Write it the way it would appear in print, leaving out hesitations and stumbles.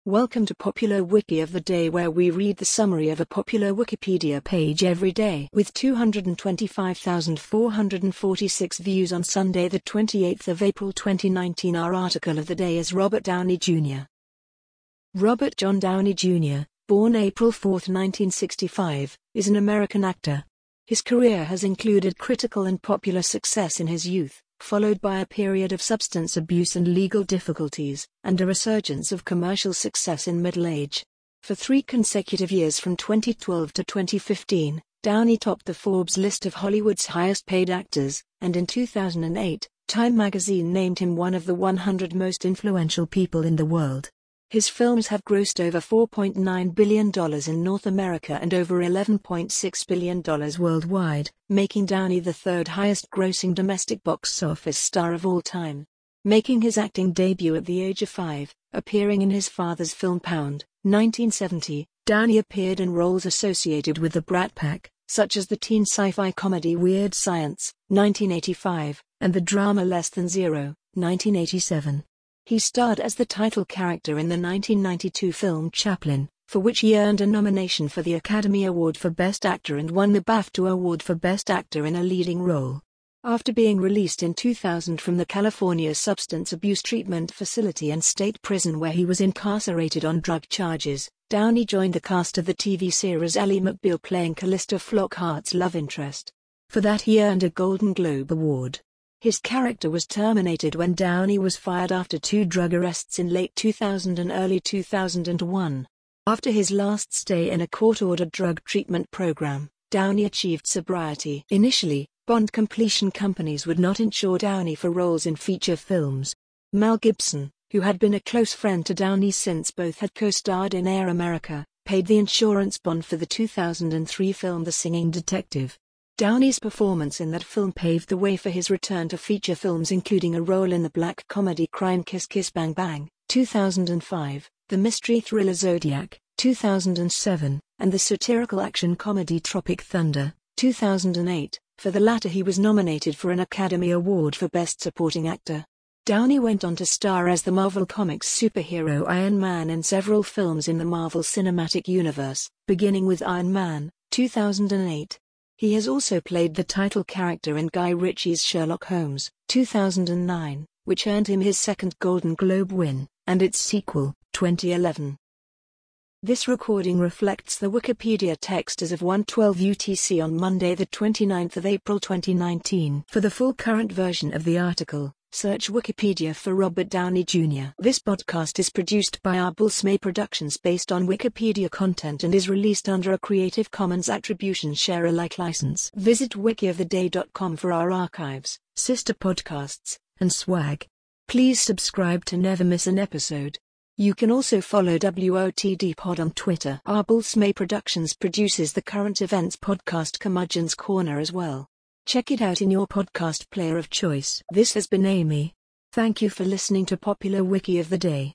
Welcome to Popular Wiki of the Day, where we read the summary of a popular Wikipedia page every day. With 225,446 views on Sunday the 28th of April 2019, our article of the day is Robert Downey Jr. Robert John Downey Jr., born April 4, 1965, is an American actor. His career has included critical and popular success in his youth, followed by a period of substance abuse and legal difficulties, and a resurgence of commercial success in middle age. For 3 consecutive years from 2012 to 2015, Downey topped the Forbes list of Hollywood's highest-paid actors, and in 2008, Time magazine named him one of the 100 most influential people in the world. His films have grossed over $4.9 billion in North America and over $11.6 billion worldwide, making Downey the third highest-grossing domestic box office star of all time. Making his acting debut at the age of 5, appearing in his father's film Pound, 1970, Downey appeared in roles associated with the Brat Pack, such as the teen sci-fi comedy Weird Science, 1985, and the drama Less Than Zero, 1987. He starred as the title character in the 1992 film Chaplin, for which he earned a nomination for the Academy Award for Best Actor and won the BAFTA Award for Best Actor in a Leading Role. After being released in 2000 from the California Substance Abuse Treatment Facility and state prison where he was incarcerated on drug charges, Downey joined the cast of the TV series Ally McBeal, playing Callista Flockhart's love interest. For that he earned a Golden Globe Award. His character was terminated when Downey was fired after 2 drug arrests in late 2000 and early 2001. After his last stay in a court-ordered drug treatment program, Downey achieved sobriety. Initially, Bond completion companies would not insure Downey for roles in feature films. Mel Gibson, who had been a close friend to Downey since both had co-starred in Air America, paid the insurance bond for the 2003 film The Singing Detective. Downey's performance in that film paved the way for his return to feature films, including a role in the black comedy crime Kiss Kiss Bang Bang, 2005, the mystery thriller Zodiac, 2007, and the satirical action comedy Tropic Thunder, 2008. For the latter he was nominated for an Academy Award for Best Supporting Actor. Downey went on to star as the Marvel Comics superhero Iron Man in several films in the Marvel Cinematic Universe, beginning with Iron Man, 2008. He has also played the title character in Guy Ritchie's Sherlock Holmes, 2009, which earned him his second Golden Globe win, and its sequel, 2011. This recording reflects the Wikipedia text as of 1:12 UTC on Monday the 29th of April 2019. For the full current version of the article, search Wikipedia for Robert Downey Jr. This podcast is produced by Arbulsmay Productions based on Wikipedia content and is released under a Creative Commons Attribution Share Alike license. Visit wikioftheday.com for our archives, sister podcasts, and swag. Please subscribe to never miss an episode. You can also follow WOTD Pod on Twitter. Arbulsmay Productions produces the current events podcast Curmudgeon's Corner as well. Check it out in your podcast player of choice. This has been Amy. Thank you for listening to Popular Wiki of the Day.